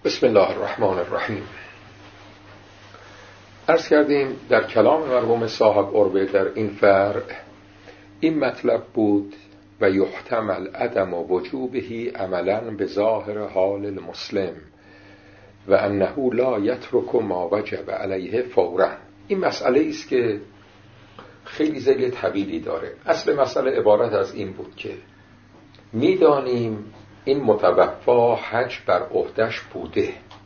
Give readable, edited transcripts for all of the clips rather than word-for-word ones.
بسم الله الرحمن الرحیم. عرض کردیم در کلام مرحوم صاحب عربه در این فرع این مطلب بود و یحتمل عدم وجوبه عملا به ظاهر حال المسلم و انه لا یترک ما وجب علیه فورا. این مسئله است که خیلی ذیل طویلی داره. اصل مسئله عبارت از این بود که میدانیم این متوفا حج بر عهده‌اش بوده،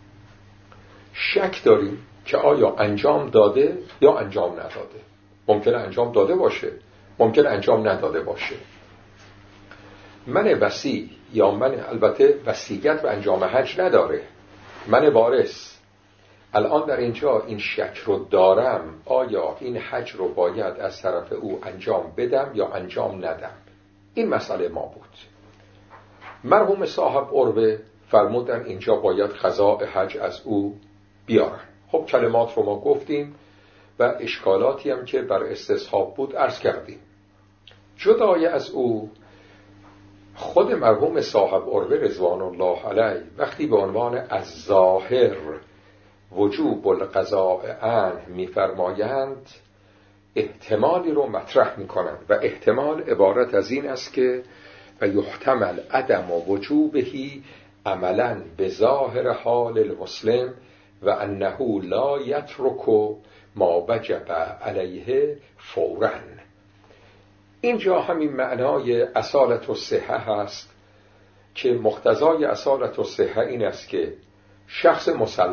شک داریم که آیا انجام داده یا انجام نداده. ممکنه انجام داده باشه، ممکنه انجام نداده باشه. من وصی یا من البته وصیت به انجام حج نداره، من وارث الان در اینجا این شک رو دارم آیا این حج رو باید از طرف او انجام بدم یا انجام ندم. این مسئله ما بود. مرحوم صاحب عربه فرمودن اینجا باید قضاء حج از او بیارن. خب کلمات رو ما گفتیم و اشکالاتی هم که بر استصحاب بود عرض کردیم. جدای از او خود مرحوم صاحب عربه رضوان الله علیه وقتی به عنوان از ظاهر وجوب القضاء عنه می‌فرمایند احتمالی رو مطرح می‌کنند و احتمال عبارت از این است که و یحتمل عدم وجوبه عملا به ظاهر حال المسلم و انه لا یترک ما وجب علیه فورا. اینجا همین معنای اصالت الصحه هست که مقتضای اصالت الصحه این است که شخص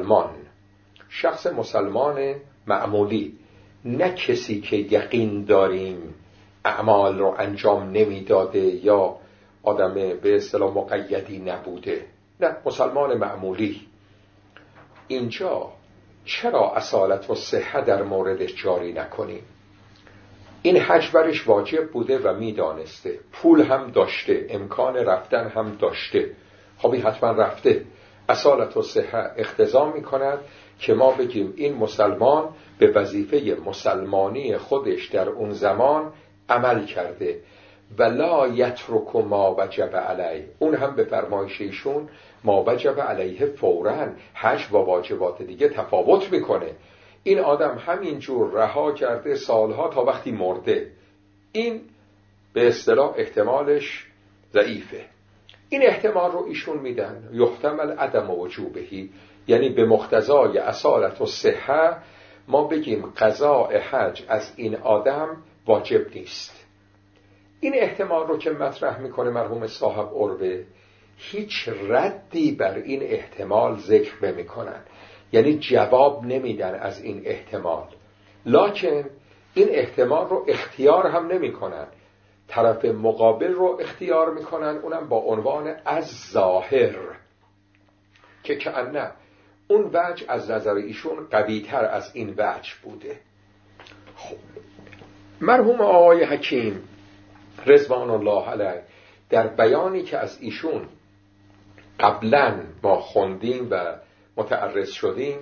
مسلمان معمولی، نه کسی که یقین داریم اعمال رو انجام نمیداده یا آدم به اصطلاح مقیدی نبوده، نه، مسلمان معمولی. اینجا چرا اصالت و صحه در موردش جاری نکنیم؟ این حج برش واجب بوده و میدانسته، پول هم داشته، امکان رفتن هم داشته، خب حتما رفته. اصالت و صحه اقتضا میکند که ما بگیم این مسلمان به وظیفه مسلمانی خودش در اون زمان عمل کرده ولا یترک ما وجب علیه. اون هم به فرمایش ایشون ما وجب علیه فوراً. حج با واجبات دیگه تفاوت میکنه. این آدم همینجور رها کرده سالها تا وقتی مرده. این به اصطلاح احتمالش ضعیفه. این احتمال رو ایشون میدن یحتمل عدم وجوبهی، یعنی به مقتضای اصالت و صحه ما بگیم قضاء حج از این آدم واجب نیست. این احتمال رو که مطرح میکنه مرحوم صاحب عربه هیچ ردی بر این احتمال ذکر نمیکنن، یعنی جواب نمیدن از این احتمال، لکن این احتمال رو اختیار هم نمیکنن، طرف مقابل رو اختیار میکنن، اونم با عنوان از ظاهر، که کأنه اون وجه از نظر ایشون قوی‌تر از این وجه بوده. خب مرحوم آقای حکیم رضوان الله علیه در بیانی که از ایشون قبلا ما خوندیم و متعرض شدیم،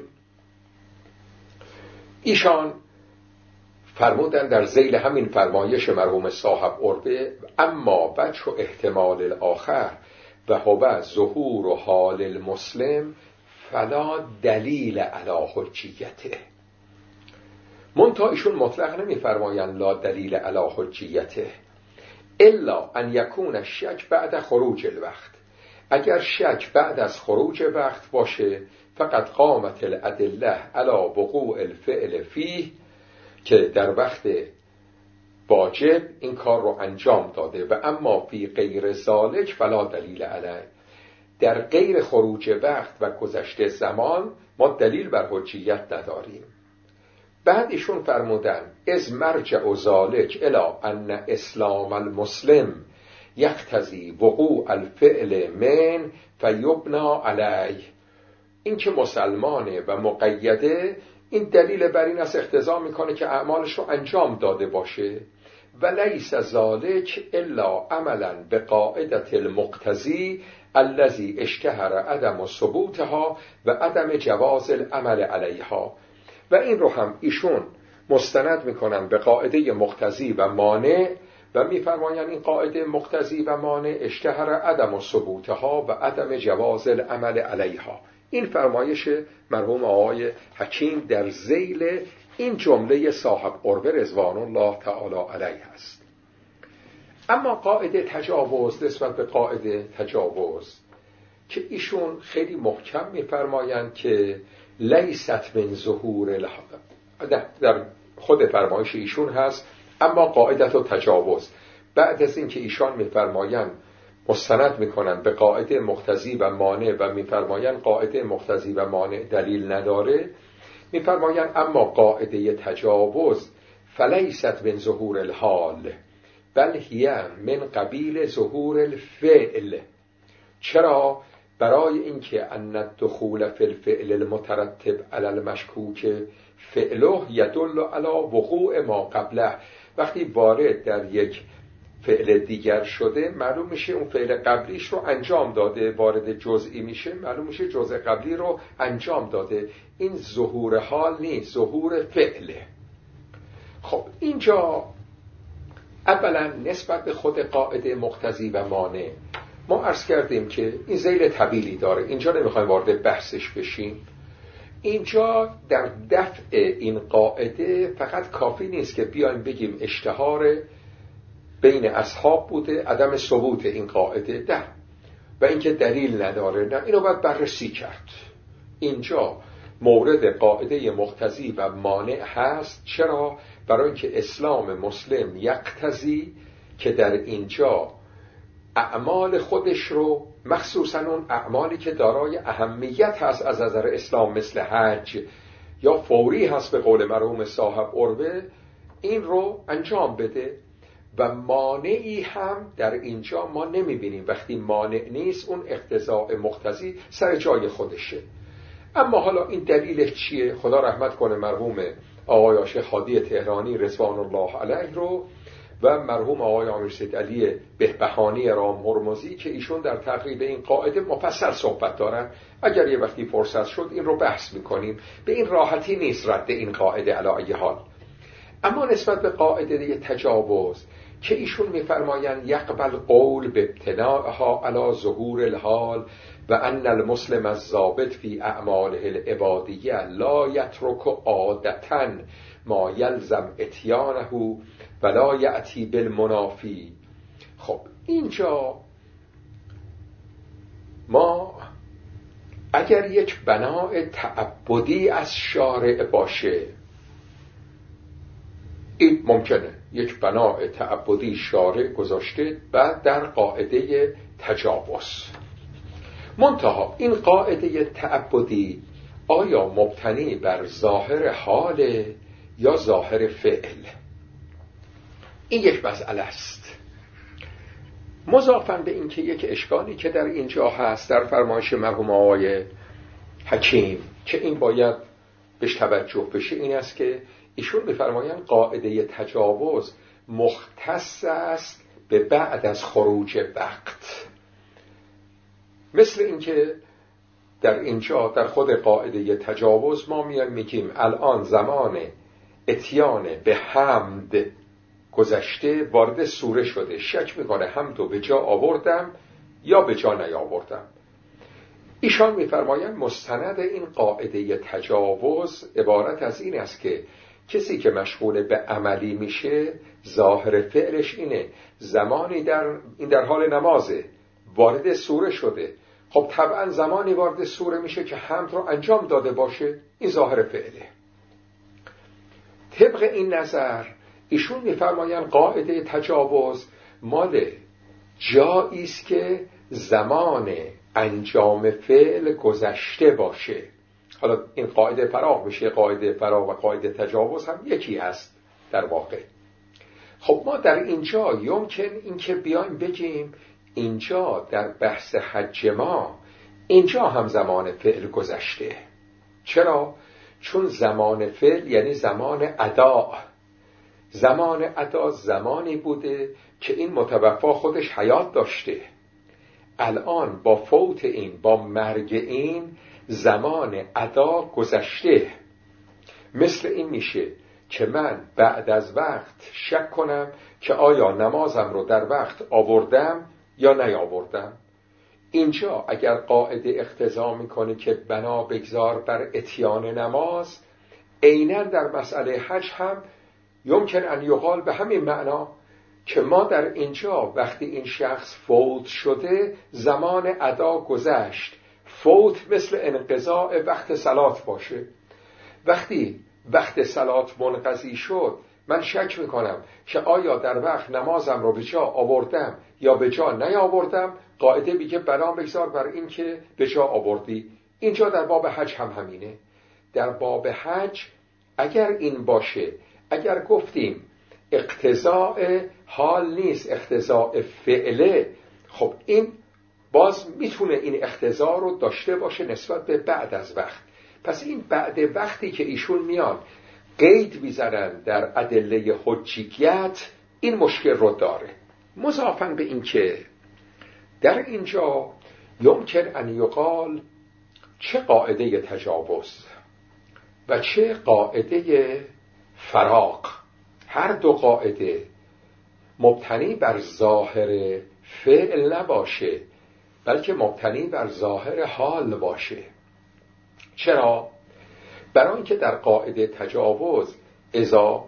ایشان فرمودن در ذیل همین فرمایش مرحوم صاحب عربه اما وجه و احتمال الاخر و هو ظهور و حال المسلم فلا دلیل علی حجیته. منتها ایشون مطلق نمی فرمایند لا دلیل علی حجیته الا ان یکون الشک بعد خروج الوقت. اگر شک بعد از خروج وقت باشه فقط قامت الادله علی وقوع الفعل فیه، که در وقت واجب این کار رو انجام داده، و اما فی غیر ذالک فلا دلیل علیه. در غیر خروج وقت و گذشته زمان ما دلیل بر حجیت نداریم. بعد ایشون فرمودن از مرجع ذالک الی ان اسلام المسلم یقتضی وقوع الفعل من فیبنا علیه. این که مسلمانه و مقیده، این دلیل بر این است اقتضا میکنه که اعمالش رو انجام داده باشه، و لیس ذالک الا عملا به قاعدة المقتضی الذی اشتهر عدم ثبوتها و عدم جواز العمل علیها. و این رو هم ایشون مستند میکنن به قاعده مقتضی و مانع و میفرمایند این قاعده مقتضی و مانع اشتهر عدم ثبوتها و عدم جواز العمل علیها. این فرمایش مرحوم آقای حکیم در ذیل این جمله صاحب قربه رضوان الله تعالی علیه است. اما قاعده تجاوز، نسبت به قاعده تجاوز که ایشون خیلی محکم می‌فرمایند که لیست من ظهور در خود فرمایش ایشون هست، اما قاعدت و تجاوز بعد از اینکه ایشان می‌فرمایند مستند می‌کنند به قاعده مقتضی و مانع و می‌فرمایند قاعده مقتضی و مانع دلیل نداره، می‌فرمایند اما قاعده تجاوز فلیست من ظهور الحال بل هی من قبیل ظهور الفعل. چرا؟ برای اینکه ان الدخول فی الفعل المترتب علی المشکوک فعله یدل علی وقوع ما قبله. وقتی وارد در یک فعل دیگر شده معلوم میشه اون فعل قبلیش رو انجام داده، وارد جزئی میشه معلوم میشه جزء قبلی رو انجام داده. این ظهور حال نیست، ظهور فعله. خب اینجا اولا نسبت به خود قاعده مقتضی و مانع ما عرض کردیم که این ذیل طویلی داره، اینجا نمیخوایم وارد بحثش بشیم. اینجا در دفع این قاعده فقط کافی نیست که بیایم بگیم اشتهار بین اصحاب بوده عدم ثبوت این قاعده و اینکه دلیل نداره، نه، اینو باید بررسی کرد. اینجا مورد قاعده مقتضی و مانع هست. چرا؟ برای اینکه اسلام مسلم یقتضی که در اینجا اعمال خودش رو، مخصوصا اون اعمالی که دارای اهمیت هست از نظر اسلام مثل حج یا فوری هست به قول مرحوم صاحب قربه، این رو انجام بده. و مانعی هم در اینجا ما نمیبینیم. وقتی مانع نیست اون اقتضاء مقتضی سر جای خودشه. اما حالا این دلیلش چیه؟ خدا رحمت کنه مرحوم آقای شیخ هادی تهرانی رضوان الله علیه رو و مرحوم آقای امیرسید علی بهبهانی رام هرمزی که ایشون در تقریب این قاعده مفصل صحبت دارن. اگر یه وقتی فرصت شد این رو بحث میکنیم. به این راحتی نیست رد این قاعده علی ای حال. اما نسبت به قاعده تجاوز که ایشون میفرمایند یقبل قول به ابتناءها علی ظهور الحال و ان المسلم الضابط فی اعماله العبادیه لا یترک عادتا ما یلزم اتیانه ولا یأتی بالمنافی. خب اینجا ما اگر یک بناء تعبدی از شارع باشه، این ممکنه یک بناء تعبدی شارع گذاشته بعد در قاعده تجاوز. منتها این قاعده تعبدی آیا مبتنی بر ظاهر حال یا ظاهر فعل؟ این یک مسئله است. مضافاً به این که یک اشکالی که در اینجا هست در فرمایش مرحوم آقای حکیم که این باید بهش توجه بشه، این است که ایشون می‌فرمایند قاعده تجاوز مختص است به بعد از خروج وقت. مثل اینکه در اینجا در خود قاعده تجاوز ما میگیم الان زمان اتیان به حمد گذشته، وارد سوره شده، شک میکنه حمدو به جا آوردم یا به جا نیاوردم. ایشان میفرمایند مستند این قاعده تجاوز عبارت از این است که کسی که مشغول به عملی میشه ظاهر فعلش اینه زمانی این در حال نمازه، وارد سوره شده، خب طبعا زمانی وارد سوره میشه که حمد رو انجام داده باشه، این ظاهر فعله. طبق این نظر ایشون میفرمایند قاعده تجاوز مال جایی است که زمان انجام فعل گذشته باشه. حالا این قاعده فراغ میشه، قاعده فراغ و قاعده تجاوز هم یکی هست در واقع. خب ما در اینجا یمکن این که بیایم بگیم اینجا در بحث حج ما اینجا هم زمان فعل گذشته. چرا؟ چون زمان فعل یعنی زمان ادا. زمان ادا زمانی بوده که این متوفا خودش حیات داشته. الان با فوت این، با مرگ این، زمان ادا گذشته. مثل این میشه که من بعد از وقت شک کنم که آیا نمازم رو در وقت آوردم یا نیاوردم. اینجا اگر قاعده اقتضا میکنه که بنا بگذار بر اتیان نماز، عیناً در مسئله حج هم یمکن ان یقال به همین معنا که ما در اینجا وقتی این شخص فوت شده زمان ادا گذشت. فوت مثل انقضاء وقت صلات باشه. وقتی وقت صلات منقضی شد من شک میکنم که آیا در وقت نمازم رو به جا آوردم یا به جا نیاوردم، قاعده میگه بنا بگذار بر این که به جا آوردی. اینجا در باب حج هم همینه. در باب حج اگر این باشه، اگر گفتیم اقتضاء حال نیست، اقتضاء فعله، خب این باز میتونه این اقتضا رو داشته باشه نسبت به بعد از وقت. پس این بعد وقتی که ایشون میان قید میزنن در ادله حجیت، این مشکل رو داره. مضافاً به این که در اینجا یمکن ان یقال چه قاعده تجاوز و چه قاعده فراق، هر دو قاعده مبتنی بر ظاهر فعل نباشه بلکه مبتنی بر ظاهر حال باشه. چرا؟ برای اینکه در قاعده تجاوز اذا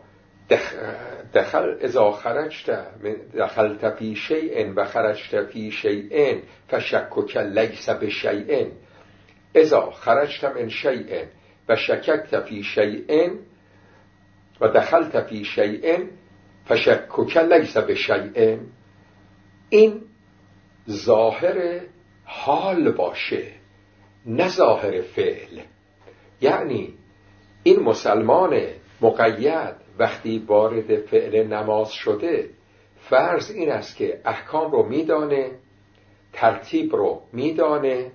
دخلت فی شیء و خرجت فی شیء فشکک لیس بشیء، اذا خرجت من شیء و شککت فی شیء و دخلت فی شیء فشکک لیس بشیء، این ظاهر حال باشه نه ظاهر فعل. یعنی این مسلمان مقید وقتی وارد فعل نماز شده، فرض این است که احکام رو میدانه، ترتیب رو میدانه،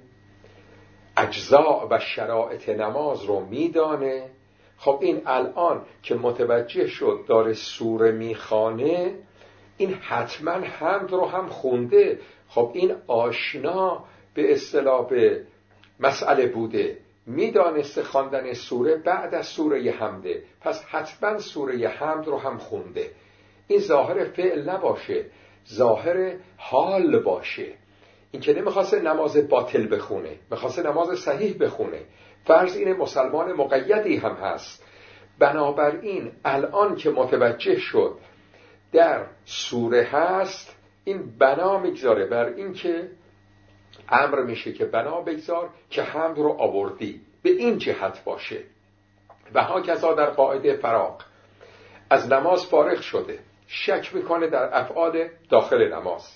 اجزاء و شرایط نماز رو میدانه. خب این الان که متوجه شد داره سوره میخوانه، این حتما حمد رو هم خونده. خب این آشنا به اصطلاح به مسئله بوده، میدانسته خواندن سوره بعد از سوره حمده، پس حتما سوره حمد رو هم خونده. این ظاهر فعل نباشه، ظاهر حال باشه. این که نمیخواسته نماز باطل بخونه، میخواسته نماز صحیح بخونه. فرض اینه مسلمان مقیدی هم هست. بنابراین الان که متوجه شد در سوره هست، این بنا میگذاره بر این که امر میشه که بنا بگذار که حمد رو آوردی، به این جهت باشه. و هاکذا در قاعده فراق، از نماز فارغ شده، شک میکنه در افعال داخل نماز.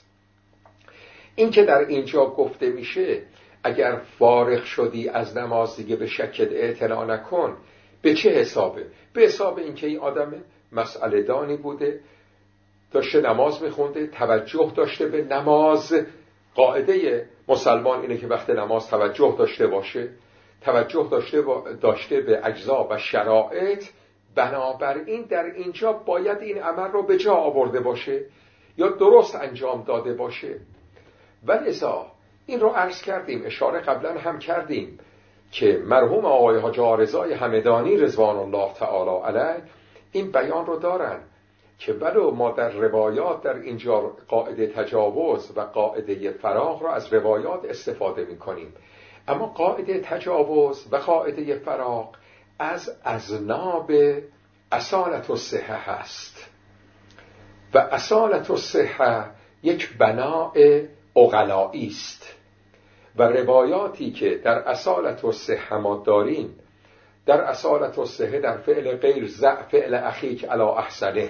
این که در اینجا گفته میشه اگر فارغ شدی از نماز دیگه به شکت اعتنا نکن، به چه حسابه؟ به حساب این که این آدم مسئله دانی بوده، داشته نماز میخونده، توجه داشته به نماز. قاعده مسلمان اینه که وقت نماز توجه داشته باشه، توجه داشته به اجزا و شرایط. بنابراین در اینجا باید این عمل رو به جا آورده باشه یا درست انجام داده باشه. ولذا این رو عرض کردیم، اشاره قبلا هم کردیم که مرحوم آقای حاجی رضای همدانی رضوان الله تعالی علیه این بیان رو دارن که ولو ما در روایات در اینجا قاعده تجاوز و قاعده فراق را از روایات استفاده می کنیم، اما قاعده تجاوز و قاعده فراق از اذناب اصالت الصحه هست و اصالت الصحه یک بناء عقلایی است و روایاتی که در اصالت الصحه ما داریم، در اصالت الصحه در فعل غیر فعل اخیک علی احسنه،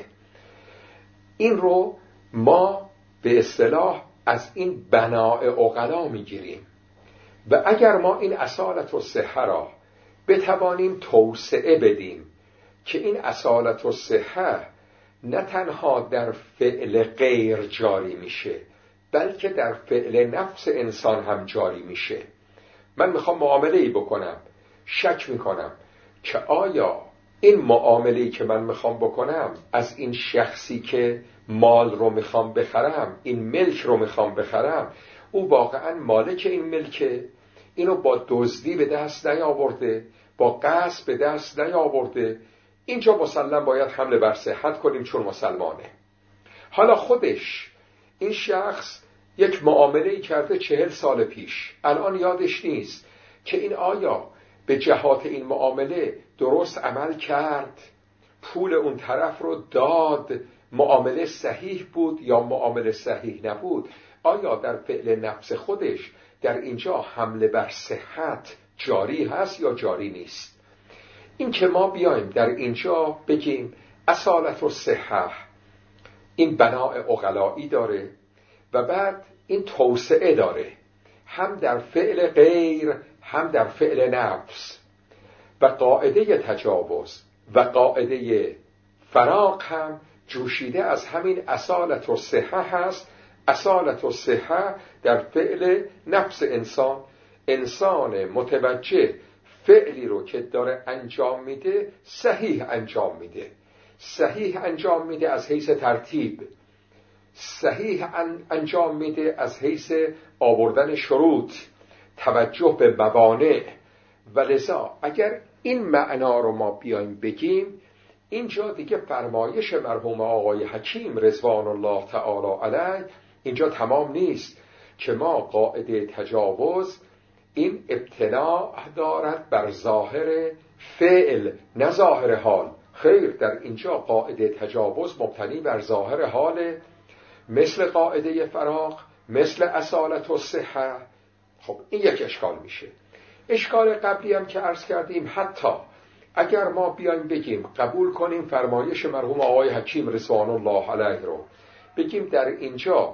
این رو ما به اصطلاح از این بناء عقلا میگیریم. و اگر ما این اصالت الصحه را بتوانیم توسعه بدیم که این اصالت الصحه نه تنها در فعل غیر جاری میشه بلکه در فعل نفس انسان هم جاری میشه. من میخوام معامله‌ای بکنم، شک میکنم که آیا این معامله‌ای که من میخوام بکنم از این شخصی که مال رو میخوام بخرم، این ملک رو میخوام بخرم، او واقعا مالک این ملکه، اینو با دزدی به دست نیاورده، با غصب به دست نیاورده. اینجا مسلم باید حمله بر صحت کنیم چون مسلمانه. حالا خودش این شخص یک معامله کرده 40 سال پیش، الان یادش نیست که این آیا به جهات این معامله درست عمل کرد، پول اون طرف رو داد، معامله صحیح بود یا معامله صحیح نبود، آیا در فعل نفس خودش در اینجا حمله بر صحت جاری هست یا جاری نیست. این که ما بیایم در اینجا بگیم اصالت و صحت این بناء عقلایی داره و بعد این توسعه داره، هم در فعل غیر هم در فعل نفس، و قاعده تجاوز و قاعده فراق هم جوشیده از همین اصالت و صحت هست. اصالت و صحت در فعل نفس انسان متوجه فعلی رو که داره انجام میده صحیح انجام میده، صحیح انجام میده از حیث ترتیب، صحیح انجام میده از حیث آوردن شروط، توجه به موانع. و لذا اگر این معنا رو ما بیایم بگیم، اینجا دیگه فرمایش مرحوم آقای حکیم رضوان الله تعالی علیه اینجا تمام نیست که ما قاعده تجاوز این ابتلا دارد بر ظاهر فعل نه ظاهر حال. خیر، در اینجا قاعده تجاوز مبتنی بر ظاهر حال، مثل قاعده فراق، مثل اصالت و صحت. خب این یک اشکال میشه. اشکال قبلی هم که عرض کردیم، حتی اگر ما بیایم بگیم قبول کنیم فرمایش مرحوم آقای حکیم رضوان الله علیه رو، بگیم در اینجا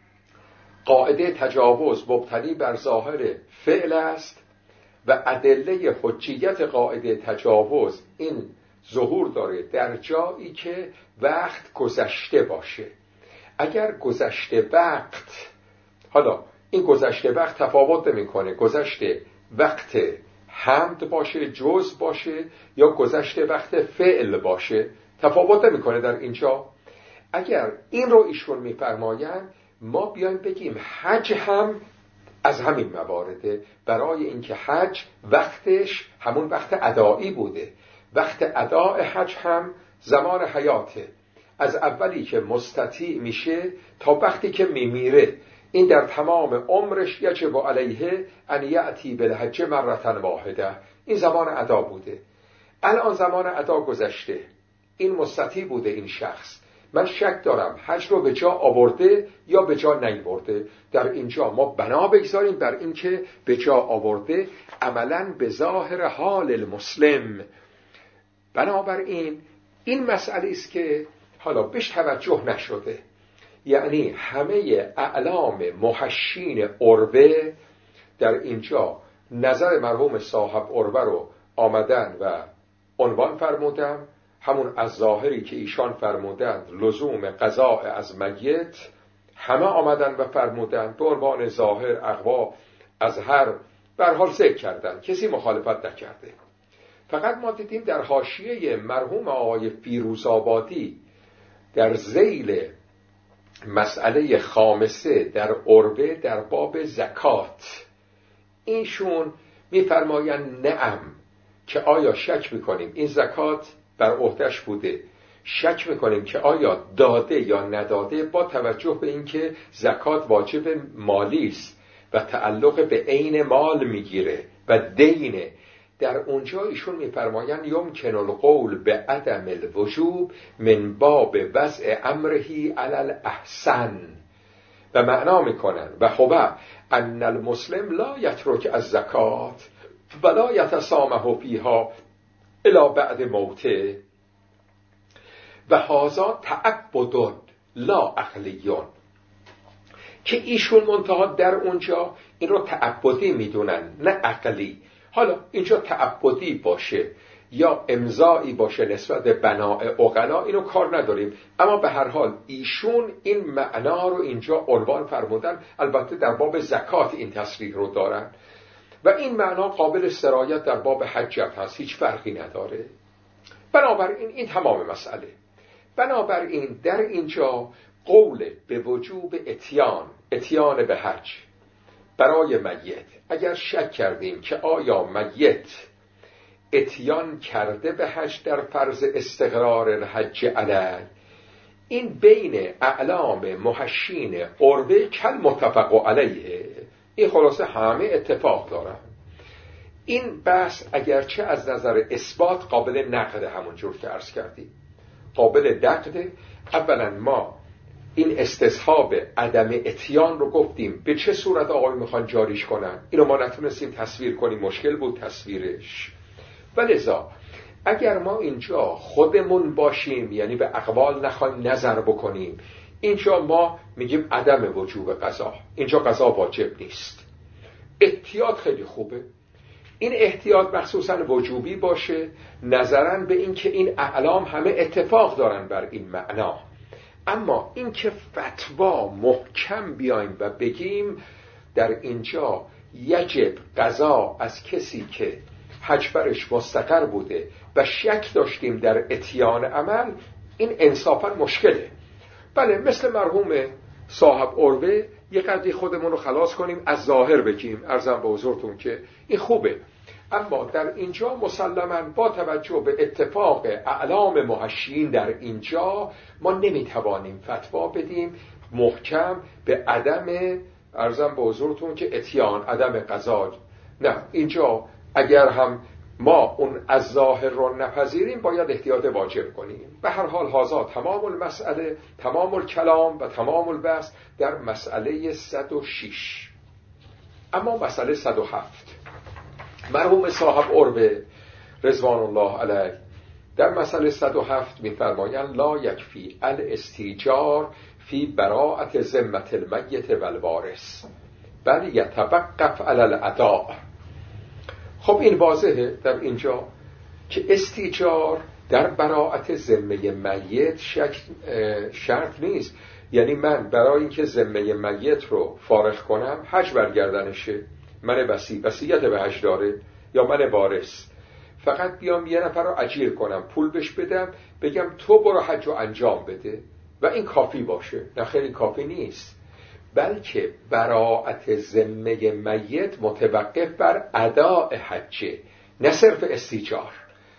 قاعده تجاوز مبتنی بر ظاهر فعل است و ادله حجیت قاعده تجاوز این ظهور داره در جایی که وقت گذشته باشه. اگر گذشته وقت، حالا این گذشته وقت تفاوت نمیکنه، گذشته وقت حمد باشه، جز باشه، یا گذشته وقت فعل باشه، تفاوت نمیکنه در اینجا. اگر این رو ایشون میفرمایند، ما بیایم بگیم حج هم از همین موارده، برای اینکه حج وقتش همون وقت ادایی بوده. وقت اداء حج هم زمان حیاته، از اولی که مستطیع میشه تا وقتی که میمیره. این در تمام عمرش یجب علیه ان یأتی بالحج مرة واحده، این زمان ادا بوده. الان زمان ادا گذشته، این مستطیع بوده این شخص، من شک دارم حج رو به جا آورده یا به جا نیاورده. در اینجا ما بنا بگذاریم بر این که به جا آورده، عملاً به ظاهر حال المسلم. بنابراین این مسئله است که حالا بهش توجه نشده، یعنی همه اعلام محشین عربه در اینجا نظر مرحوم صاحب عربه رو آمدن و عنوان فرمودن، همون از ظاهری که ایشان فرمودند لزوم قضاء از میت، همه آمدن و فرمودن به عنوان ظاهر اقوا از هر بر حال ذکر کردن، کسی مخالفت نکرده. فقط ما دیدیم در حاشیه مرحوم آقای فیروزآبادی در ذیل مسئله خامسه در عربه در باب زکات، اینشون میفرمایند نعم، که آیا شک میکنیم این زکات بر عهده‌اش بوده، شک میکنیم که آیا داده یا نداده، با توجه به اینکه زکات واجب مالی است و تعلق به عین مال میگیره و دینه. در اونجا ایشون میفرمایند یمکن القول به عدم الوجوب من باب وضع امرهی علی الاحسن، و معنا میکنن و خوبه ان المسلم لا یترک از زکات ولا یتسامح فیها الی بعد موته و هذا تعبد لا عقلیون، که ایشون منتها در اونجا این رو تعبدی میدونن نه عقلی. حالا اینجا تعبدی باشه یا امضایی باشه نسبت به بناء عقلا، اینو کار نداریم، اما به هر حال ایشون این معنا رو اینجا عنوان فرمودن. البته در باب زکات این تصریح رو دارن و این معنا قابل سرایت در باب حجت هست، هیچ فرقی نداره. بنابراین این تمام مسئله. بنابراین در اینجا قول به وجوب اتیان به حج برای میت، اگر شک کردیم که آیا میت اتیان کرده به حج در فرض استقرار الحج علیه، این بین اعلام محشین عربه کل متفق علیه، این خلاصه همه اتفاق دارن. این بحث اگرچه از نظر اثبات قابل نقده، همونجور که عرض کردیم قابل نقده. اولا ما این استصحاب عدم اتیان رو گفتیم به چه صورت آقای میخوان جاریش کنن، اینو ما نتونستیم تصویر کنیم، مشکل بود تصویرش. ولذا اگر ما اینجا خودمون باشیم، یعنی به اقوال نخوایم نظر بکنیم، اینجا ما میگیم عدم وجوب قضا، اینجا قضا واجب نیست. احتیاط خیلی خوبه، این احتیاط مخصوصا وجوبی باشه، نظرا به این که این اعلام همه اتفاق دارن بر این معنا. اما این که فتوا محکم بیایم و بگیم در اینجا یجب قضا از کسی که حج برش مستقر بوده و شک داشتیم در اتیان عمل، این انصافا مشکله. بله، مثل مرحوم صاحب عروه یه قدری خودمون رو خلاص کنیم، از ظاهر بگیم، عرضم به حضورتون که این خوبه. اما در اینجا مسلماً با توجه به اتفاق اعلام محشین در اینجا ما نمیتوانیم فتوا بدیم محکم به عدم، عرضم به حضورتون که اتیان، عدم قضا. نه، اینجا اگر هم ما اون از ظاهر رو نپذیریم باید احتیاط واجب کنیم. به هر حال هازا تمام المسئله، تمام الکلام و تمام البحث در مسئله 106. اما مسئله 107 مرحوم صاحب عروه رضوان الله علیه در مسئله 107 می‌فرمایند لا یکفی الاستیجار فی براءة ذمة المیت والوارث بل یتوقف علی الاداء. خب این واضحه در اینجا که استیجار در براءت ذمه میت شرط نیست. یعنی من برای اینکه ذمه میت رو فارغ کنم، حج برگردنشه، من وصیت به حج داره یا من وارث، فقط بیام یه نفر رو اجیر کنم، پول بهش بدم، بگم تو برو حج رو انجام بده و این کافی باشه. نه خیلی کافی نیست، بلکه براءت ذمه میت متوقف بر اداء حجه، نه صرف استیجار.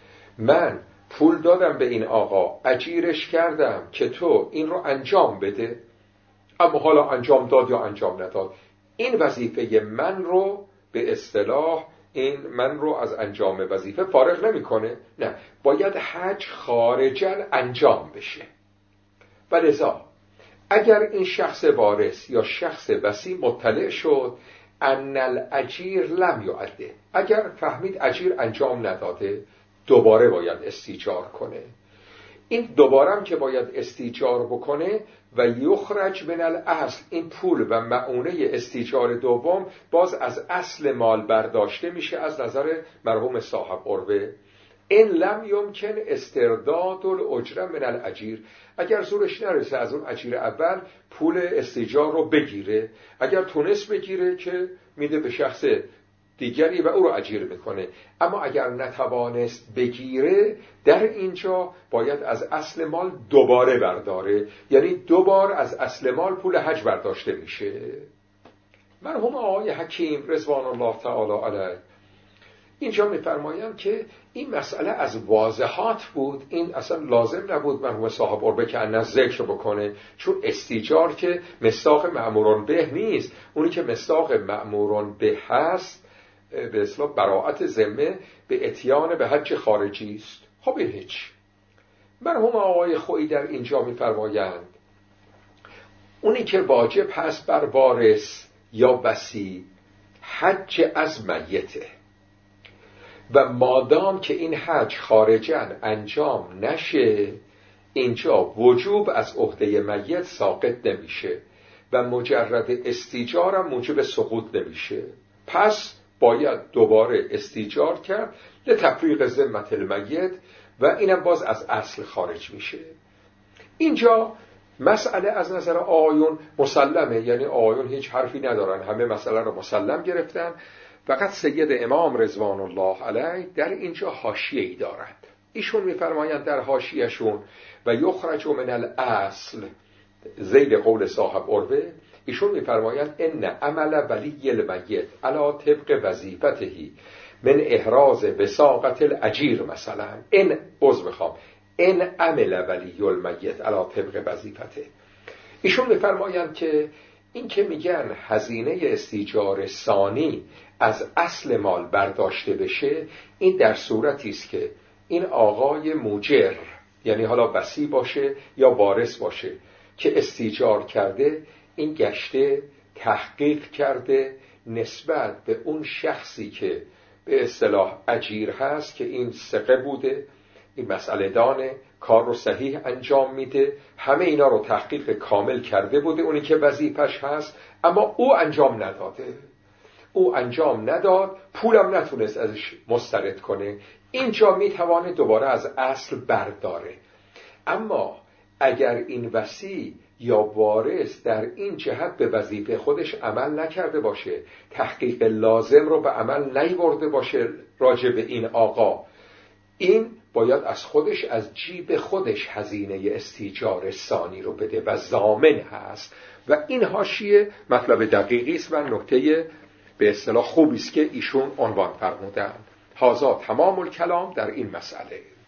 من پول دادم به این آقا، اجیرش کردم که تو این رو انجام بده، اما حالا انجام داد یا انجام نداد، این وظیفه من رو به اصطلاح این من رو از انجام وظیفه فارغ نمی‌کنه. نه، باید حج خارجاً انجام بشه. ولذا اگر این شخص وارث یا شخص وصی مطلع شد ان الاجیر لم یؤده، اگر فهمید اجیر انجام نداده، دوباره باید استیجار کنه. این دوباره هم که باید استیجار بکنه و یخرج من الاصل، این پول و مؤونه استیجار دوم باز از اصل مال برداشته میشه از نظر مرحوم صاحب عروه. این لم یمکن استرداد الاجره من الاجیر، اگر زورش نرسه از اون اجیر اول پول استیجار رو بگیره، اگر تونست بگیره که میده به شخص دیگری و او رو اجیر میکنه. اما اگر نتوانست بگیره، در اینجا باید از اصل مال دوباره برداره، یعنی دوبار از اصل مال پول حج برداشته میشه. مرحوم آقای حکیم رضوان الله تعالی علیه اینجا میفرمایند که این مسئله از واضحات بود، این اصلا لازم نبود مرحوم صاحب عروه که انا ذکر بکنه، چون استیجار که مصداق مأمورون به نیست، اونی که مصداق مأمورون به هست به اصطلاح براءت ذمه به اتیان به حج خارجی است. خب این هیچ. مرحوم آقای خویی در اینجا میفرمایند اونی که واجب هست بر وارث یا وصی حج از میته، و مادام که این حج خارجاً انجام نشه، اینجا وجوب از عهده میت ساقط نمیشه و مجرد استیجار هم موجب سقوط نمیشه. پس باید دوباره استیجار کرد لتفریق ذمة المیت و اینم باز از اصل خارج میشه. اینجا مسئله از نظر آیون مسلمه، یعنی آیون هیچ حرفی ندارن، همه مسئله رو مسلم گرفتن. فقط سید امام رضوان الله علیه در اینجا حاشیه‌ای دارند. ایشون میفرمایند در حاشیه‌شون و یخرج من الاصل زید قول صاحب عروه، ایشون میفرمایند ان عمل ولی المیت علی طبق وظیفته من احراز وثاقة الاجیر، مثلا این عضو میخوام ان عمل ولی المیت علی طبق وظیفته. ایشون میفرمایند که این که میگن هزینه استیجار ثانی از اصل مال برداشته بشه، این در صورتی است که این آقای موجر، یعنی حالا وصی باشه یا وارث باشه، که استیجار کرده، این گشته تحقیق کرده نسبت به اون شخصی که به اصطلاح اجیر هست که این ثقه بوده، این مسئله دانه، کار رو صحیح انجام میده، همه اینا رو تحقیق کامل کرده بوده اونی که وظیفش هست، اما او انجام نداده، او انجام نداد، پولم نتونست ازش مسترد کنه، اینجا میتوانه دوباره از اصل برداره. اما اگر این وصی یا وارث در این جهت به وظیفه خودش عمل نکرده باشه، تحقیق لازم رو به عمل نیاورده باشه راجع به این آقا، این باید از خودش، از جیب خودش هزینه استیجار ثانی رو بده و ضامن هست. و این حاشیه مطلب دقیقی است و نکته به اصطلاح خوبی است که ایشون عنوان فرمودند. هذا تمام الکلام در این مسئله.